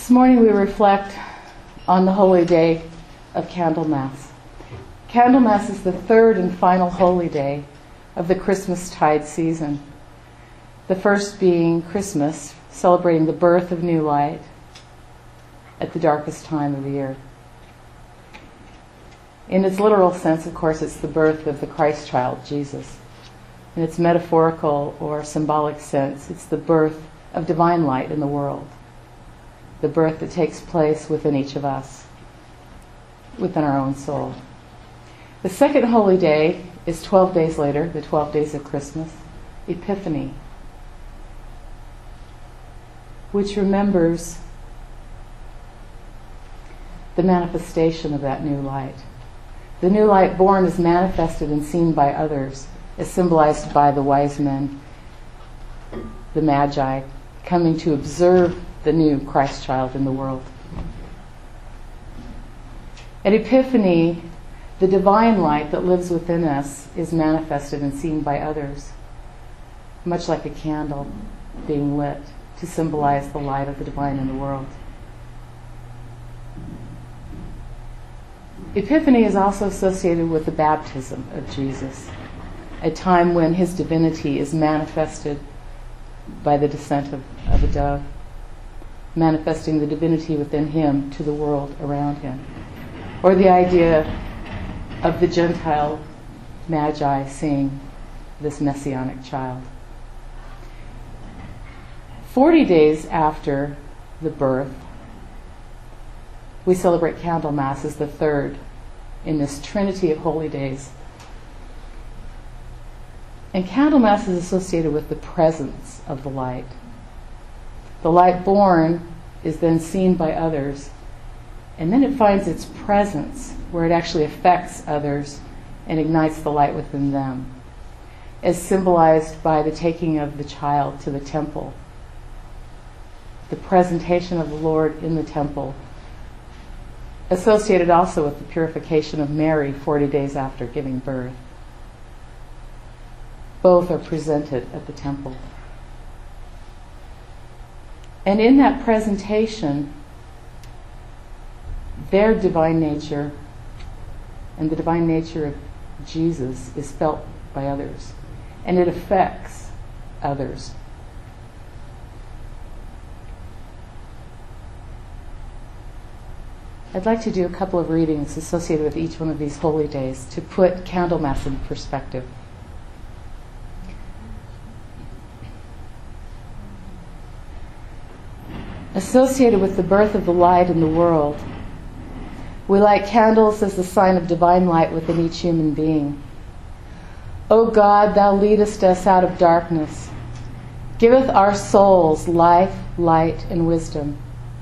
This morning we reflect on the holy day of Candlemas. Candlemas is the third and final holy day of the Christmastide season. The first being Christmas, celebrating the birth of new light at the darkest time of the year. In its literal sense, of course, it's the birth of the Christ child, Jesus. In its metaphorical or symbolic sense, it's the birth of divine light in the world. The birth that takes place within each of us, within our own soul. The second holy day is 12 days later, the 12 days of Christmas, Epiphany, which remembers the manifestation of that new light. The new light born is manifested and seen by others, as symbolized by the wise men, the Magi, coming to observe the new Christ child in the world. At Epiphany, the divine light that lives within us is manifested and seen by others, much like a candle being lit to symbolize the light of the divine in the world. Epiphany is also associated with the baptism of Jesus, a time when his divinity is manifested by the descent of a dove, manifesting the divinity within him to the world around him. Or the idea of the Gentile Magi seeing this messianic child. 40 days after the birth, we celebrate Candlemas as the third in this trinity of holy days. And Candlemas is associated with the presence of the light. The light born is then seen by others, and then it finds its presence where it actually affects others and ignites the light within them, as symbolized by the taking of the child to the temple, the presentation of the Lord in the temple, associated also with the purification of Mary 40 days after giving birth. Both are presented at the temple. And in that presentation, their divine nature and the divine nature of Jesus is felt by others, and it affects others. I'd like to do a couple of readings associated with each one of these holy days to put Candlemas in perspective. Associated with the birth of the light in the world, we light candles as the sign of divine light within each human being. O God, thou leadest us out of darkness, giveth our souls life, light, and wisdom.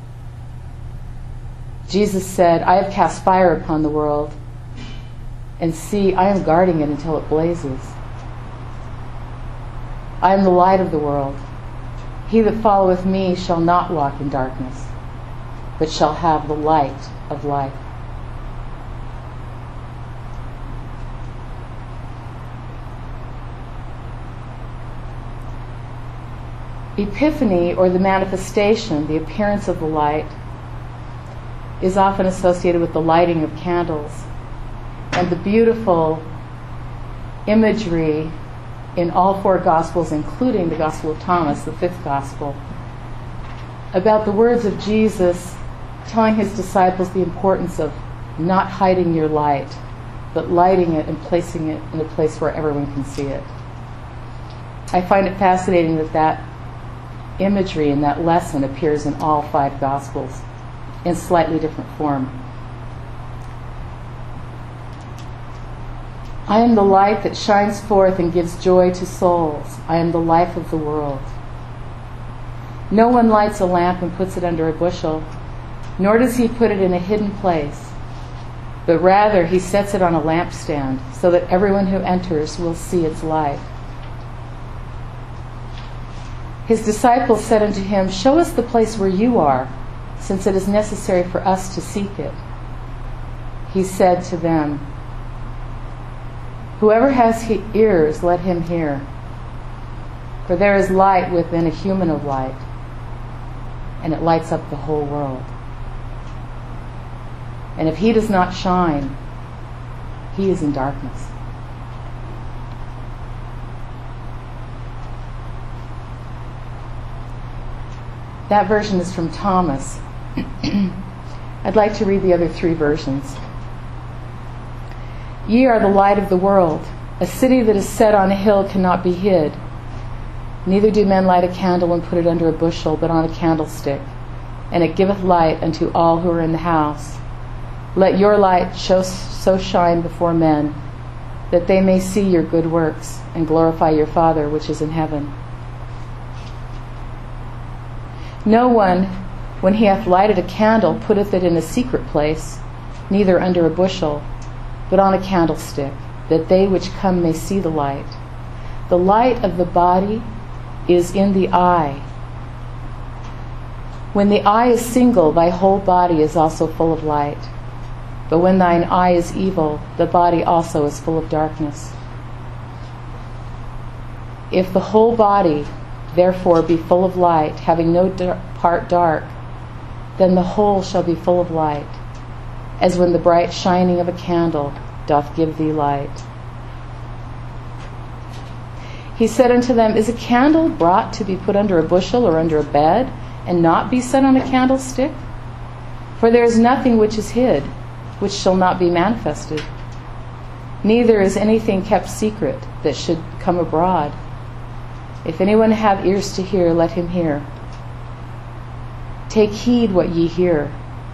Jesus said, I have cast fire upon the world, and see, I am guarding it until it blazes. I am the light of the world. He that followeth me shall not walk in darkness, but shall have the light of life. Epiphany, or the manifestation, the appearance of the light, is often associated with the lighting of candles and the beautiful imagery in all four Gospels, including the Gospel of Thomas, the fifth Gospel, about the words of Jesus telling his disciples the importance of not hiding your light, but lighting it and placing it in a place where everyone can see it. I find it fascinating that that imagery and that lesson appears in all five Gospels in slightly different form. I am the light that shines forth and gives joy to souls. I am the life of the world. No one lights a lamp and puts it under a bushel, nor does he put it in a hidden place, but rather he sets it on a lampstand so that everyone who enters will see its light. His disciples said unto him, Show us the place where you are, since it is necessary for us to seek it. He said to them, Whoever has ears, let him hear. For there is light within a human of light. and it lights up the whole world. And if he does not shine, he is in darkness. That version is from Thomas. I'd like to read the other 3 versions. Ye are the light of the world. A city that is set on a hill cannot be hid. Neither do men light a candle and put it under a bushel, but on a candlestick, and it giveth light unto all who are in the house. Let your light so shine before men, that they may see your good works, and glorify your Father which is in heaven. No one, when he hath lighted a candle, putteth it in a secret place, neither under a bushel, but on a candlestick, that they which come may see the light. The light of the body is in the eye. When the eye is single, thy whole body is also full of light. But when thine eye is evil, the body also is full of darkness. If the whole body, therefore, be full of light, having no part dark, then the whole shall be full of light, as when the bright shining of a candle doth give thee light. He said unto them, Is a candle brought to be put under a bushel or under a bed, and not be set on a candlestick? For there is nothing which is hid, which shall not be manifested. Neither is anything kept secret that should come abroad. If anyone have ears to hear, let him hear. Take heed what ye hear.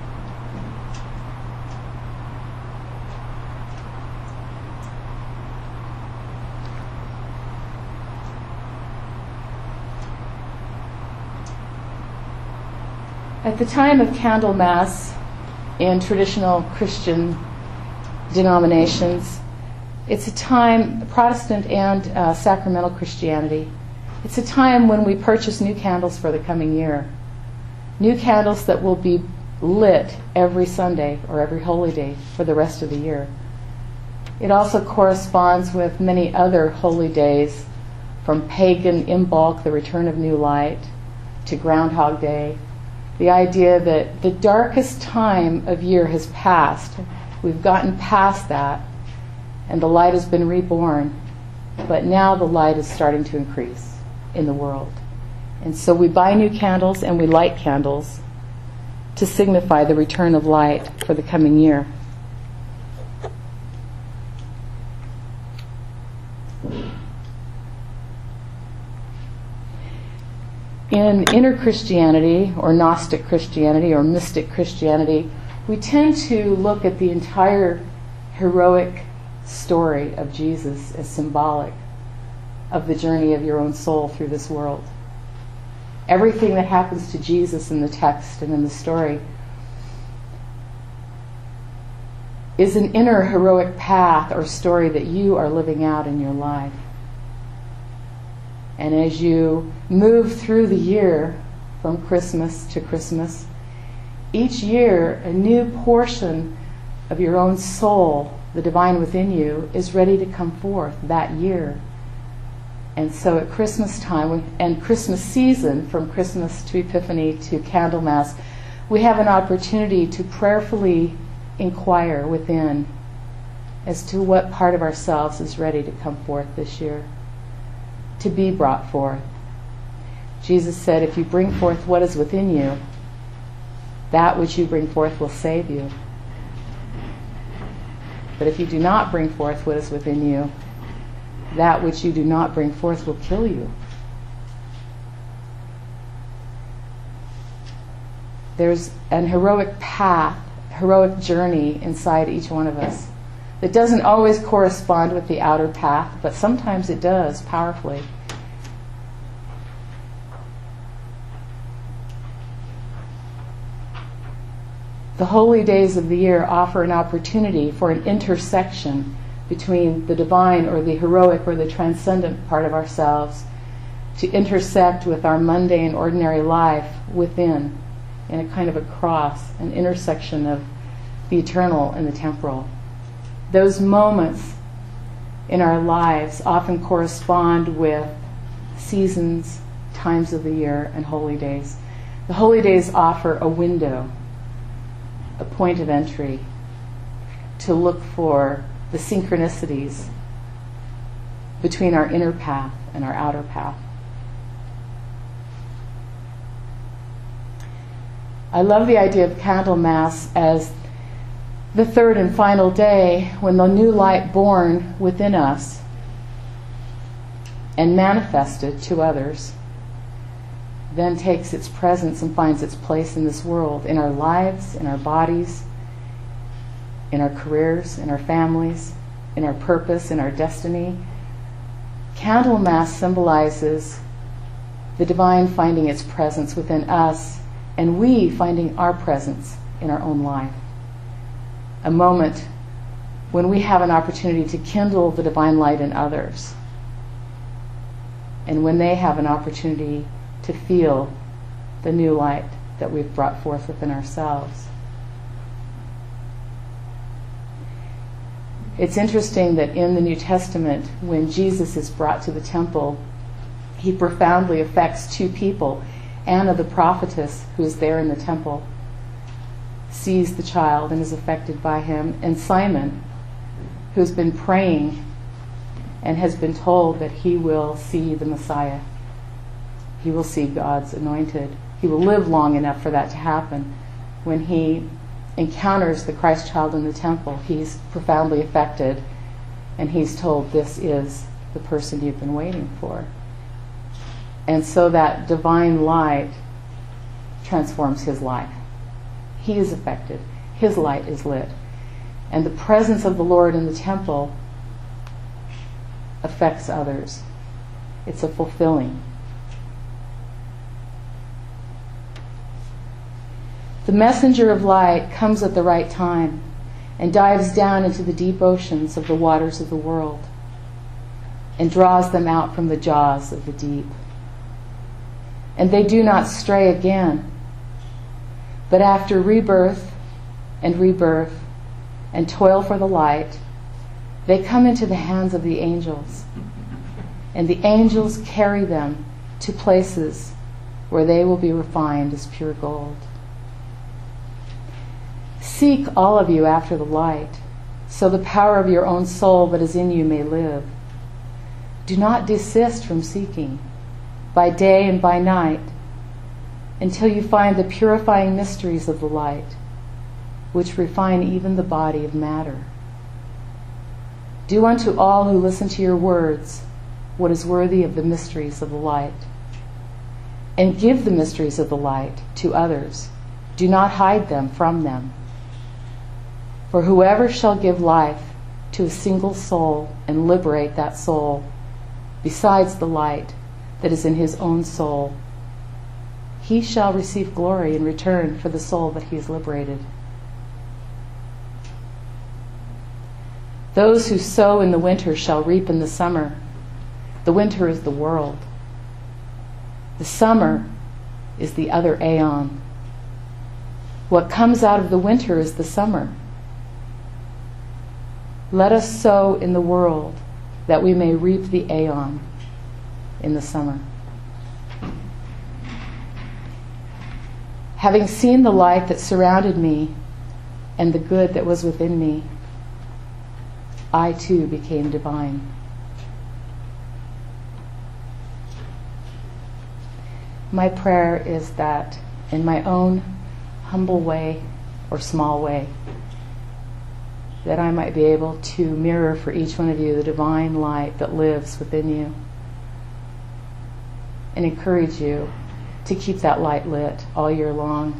At the time of Candlemas in traditional Christian denominations, it's a time, Protestant and sacramental Christianity, it's a time when we purchase new candles for the coming year. New candles that will be lit every Sunday or every holy day for the rest of the year. It also corresponds with many other holy days, from pagan Imbolc, the return of new light, to Groundhog Day. The idea that the darkest time of year has passed. We've gotten past that, and the light has been reborn, but now the light is starting to increase in the world. And so we buy new candles and we light candles to signify the return of light for the coming year. In inner Christianity, or Gnostic Christianity, or mystic Christianity, we tend to look at the entire heroic story of Jesus as symbolic of the journey of your own soul through this world. Everything that happens to Jesus in the text and in the story is an inner heroic path or story that you are living out in your life. And as you move through the year from Christmas to Christmas, each year a new portion of your own soul, the divine within you, is ready to come forth that year. And so at Christmas time and Christmas season, from Christmas to Epiphany to Candlemas, we have an opportunity to prayerfully inquire within as to what part of ourselves is ready to come forth this year, to be brought forth. Jesus said, if you bring forth what is within you, that which you bring forth will save you. But if you do not bring forth what is within you, that which you do not bring forth will kill you. There's an heroic path, heroic journey inside each one of us that doesn't always correspond with the outer path, but sometimes it does powerfully. The holy days of the year offer an opportunity for an intersection between the divine or the heroic or the transcendent part of ourselves to intersect with our mundane, ordinary life within, in a kind of a cross, an intersection of the eternal and the temporal. Those moments in our lives often correspond with seasons, times of the year, and holy days. The holy days offer a window, a point of entry, to look for the synchronicities between our inner path and our outer path. I love the idea of Candlemas as the third and final day when the new light born within us and manifested to others then takes its presence and finds its place in this world, in our lives, in our bodies, in our careers, in our families, in our purpose, in our destiny. Candlemas symbolizes the divine finding its presence within us and we finding our presence in our own life. A moment when we have an opportunity to kindle the divine light in others, and when they have an opportunity to feel the new light that we've brought forth within ourselves. It's interesting that in the New Testament, when Jesus is brought to the temple, he profoundly affects two people. Anna the prophetess, who is there in the temple, sees the child and is affected by him, and Simon, who's been praying and has been told that he will see the Messiah. He will see God's anointed. He will live long enough for that to happen. When he encounters the Christ child in the temple, he's profoundly affected, and he's told, this is the person you've been waiting for. And so that divine light transforms his life. He is affected. His light is lit. And the presence of the Lord in the temple affects others. It's a fulfilling. The messenger of light comes at the right time and dives down into the deep oceans of the waters of the world and draws them out from the jaws of the deep. And they do not stray again, but after rebirth and toil for the light, they come into the hands of the angels, and the angels carry them to places where they will be refined as pure gold. Seek, all of you, after the light, so the power of your own soul that is in you may live. Do not desist from seeking, by day and by night, until you find the purifying mysteries of the light, which refine even the body of matter. Do unto all who listen to your words what is worthy of the mysteries of the light, and give the mysteries of the light to others. Do not hide them from them. For whoever shall give life to a single soul and liberate that soul, besides the light that is in his own soul, he shall receive glory in return for the soul that he has liberated. Those who sow in the winter shall reap in the summer. The winter is the world. The summer is the other aeon. What comes out of the winter is the summer. Let us sow in the world that we may reap the aeon in the summer. Having seen the light that surrounded me and the good that was within me, I too became divine. My prayer is that in my own humble way or small way, that I might be able to mirror for each one of you the divine light that lives within you, and encourage you to keep that light lit all year long,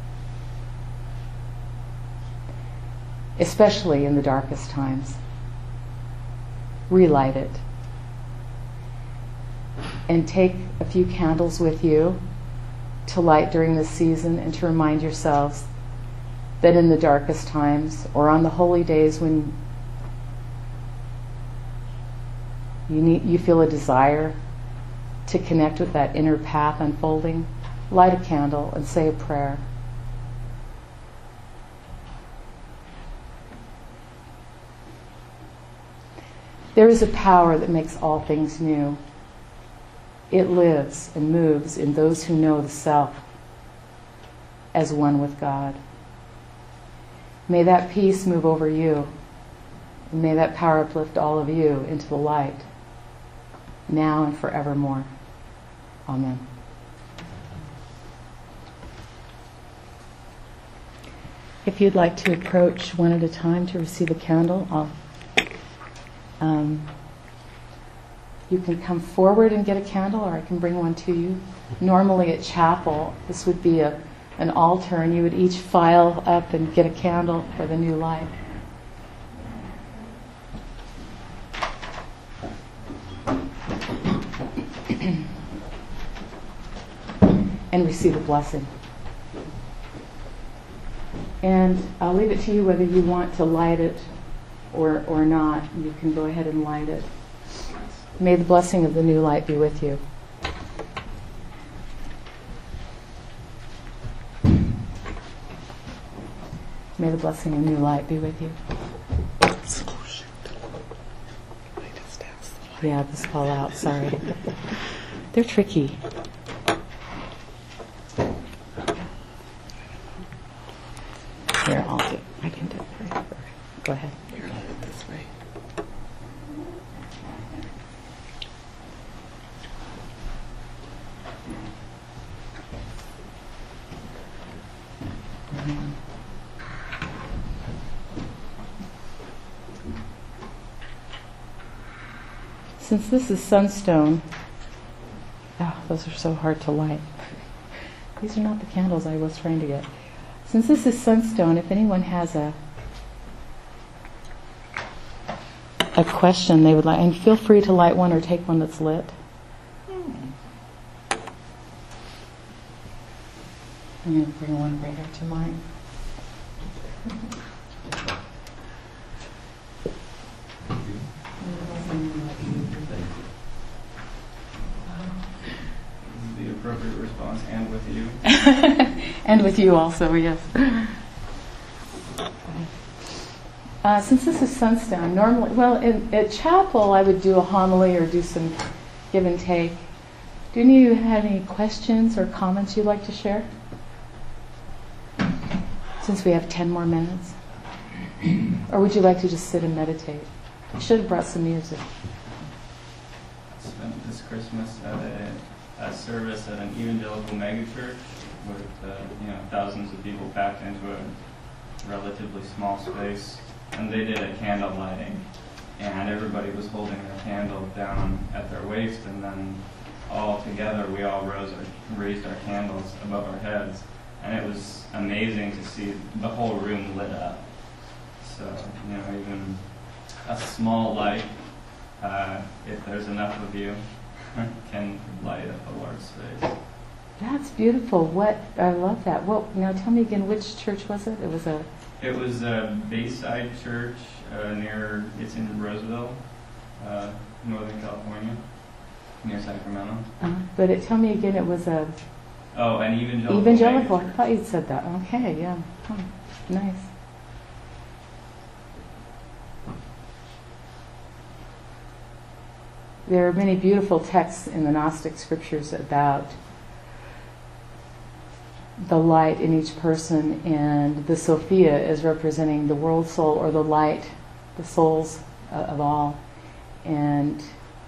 especially in the darkest times. Relight it. And take a few candles with you to light during this season, and to remind yourselves that in the darkest times, or on the holy days when you feel a desire to connect with that inner path unfolding, light a candle and say a prayer. There is a power that makes all things new. It lives and moves in those who know the self as one with God. May that peace move over you, and may that power uplift all of you into the light, now and forevermore. Amen. If you'd like to approach one at a time to receive a candle, you can come forward and get a candle, or I can bring one to you. Normally at chapel, this would be an altar, and you would each file up and get a candle for the new light. And receive a blessing. And I'll leave it to you whether you want to light it or not. You can go ahead and light it. May the blessing of the new light be with you. May the blessing of new light be with you. Yeah, this fall out, sorry. They're tricky. Here, I'll do it. I can do it for you. Go ahead. Here, I'll do it this way. Since this is sunstone, those are so hard to light. These are not the candles I was trying to get. Since this is sunstone, if anyone has a question they would like, and feel free to light one or take one that's lit. I'm going to bring one right up to mine. The appropriate response, and with you. And with you also, yes. Since this is sunstone, normally, at chapel I would do a homily or do some give and take. Do any of you have any questions or comments you'd like to share? Since we have 10 more minutes. Or would you like to just sit and meditate? I should have brought some music. I spent this Christmas at a service at an evangelical megachurch with thousands of people packed into a relatively small space, and they did a candle lighting, and everybody was holding their candle down at their waist, and then all together we all raised our candles above our heads, and it was amazing to see the whole room lit up. So even a small light, if there's enough of you, can light up a large space. That's beautiful. I love that. Well, now tell me again, which church was it? It was a Bayside Church it's in Roseville, Northern California, near Sacramento. But tell me again, it was an evangelical. Evangelical. I thought you'd said that. Okay, yeah. Oh, nice. There are many beautiful texts in the Gnostic scriptures about the light in each person, and the Sophia is representing the world soul, or the light, the souls of all, and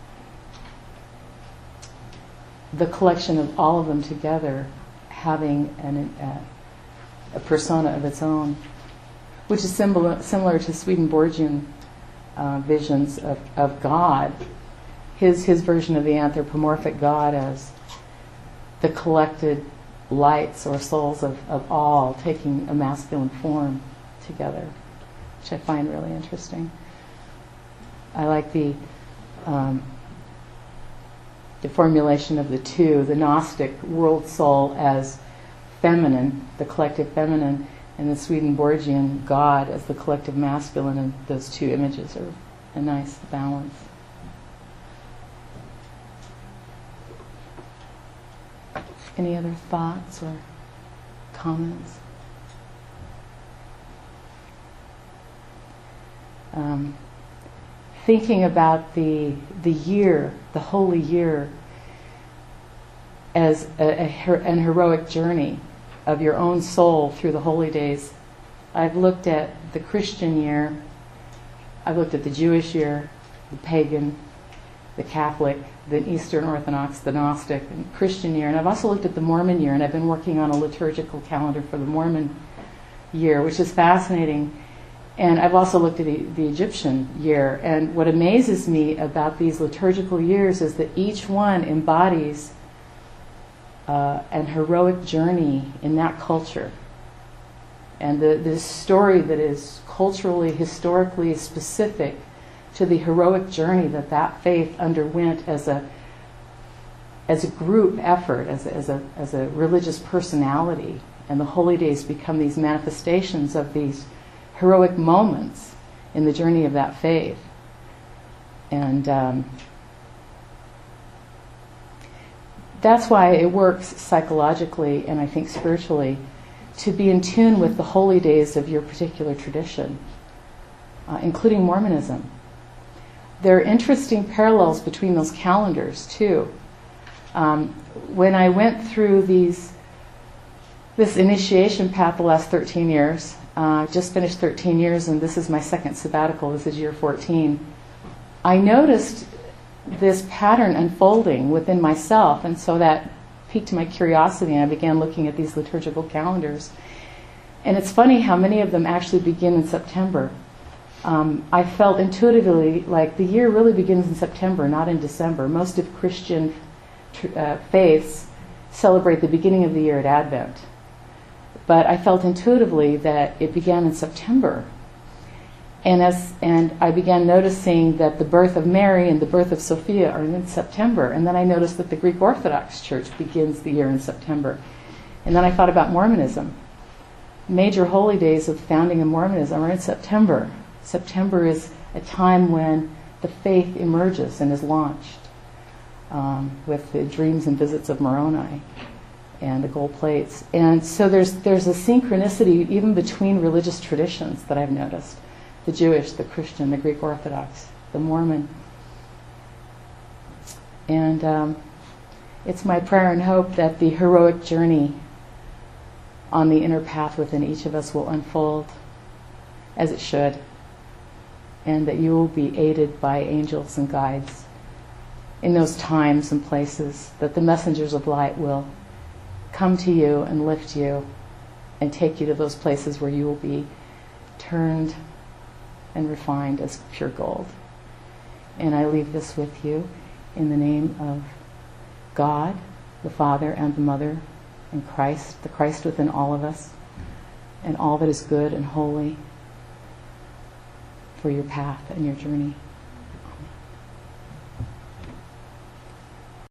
the collection of all of them together having a persona of its own, which is similar to Swedenborgian visions of God. His version of the anthropomorphic God as the collected lights or souls of all taking a masculine form together, which I find really interesting. I like the formulation of the two, the Gnostic world soul as feminine, the collective feminine, and the Swedenborgian God as the collective masculine, and those two images are a nice balance. Any other thoughts or comments? Thinking about the year, the holy year, as an heroic journey of your own soul through the holy days, I've looked at the Christian year, I've looked at the Jewish year, the pagan, the Catholic, the Eastern Orthodox, the Gnostic, and Christian year, and I've also looked at the Mormon year, and I've been working on a liturgical calendar for the Mormon year, which is fascinating. And I've also looked at the Egyptian year, and what amazes me about these liturgical years is that each one embodies an heroic journey in that culture. And this story that is culturally, historically specific to the heroic journey that faith underwent as a group effort, as a religious personality. And the holy days become these manifestations of these heroic moments in the journey of that faith. And that's why it works psychologically and I think spiritually to be in tune with the holy days of your particular tradition, including Mormonism. There are interesting parallels between those calendars too. When I went through this initiation path the last 13 years, just finished 13 years, and this is my second sabbatical, this is year 14, I noticed this pattern unfolding within myself, and so that piqued my curiosity, and I began looking at these liturgical calendars. And it's funny how many of them actually begin in September. I felt intuitively like the year really begins in September, not in December. Most of Christian faiths celebrate the beginning of the year at Advent. But I felt intuitively that it began in September. And I began noticing that the birth of Mary and the birth of Sophia are in September. And then I noticed that the Greek Orthodox Church begins the year in September. And then I thought about Mormonism. Major holy days of the founding of Mormonism are in September. September is a time when the faith emerges and is launched with the dreams and visits of Moroni and the gold plates. And so there's a synchronicity even between religious traditions that I've noticed. The Jewish, the Christian, the Greek Orthodox, the Mormon. And it's my prayer and hope that the heroic journey on the inner path within each of us will unfold as it should, and that you will be aided by angels and guides in those times and places, that the messengers of light will come to you and lift you and take you to those places where you will be turned and refined as pure gold. And I leave this with you in the name of God, the Father and the Mother, and Christ, the Christ within all of us, and all that is good and holy for your path and your journey.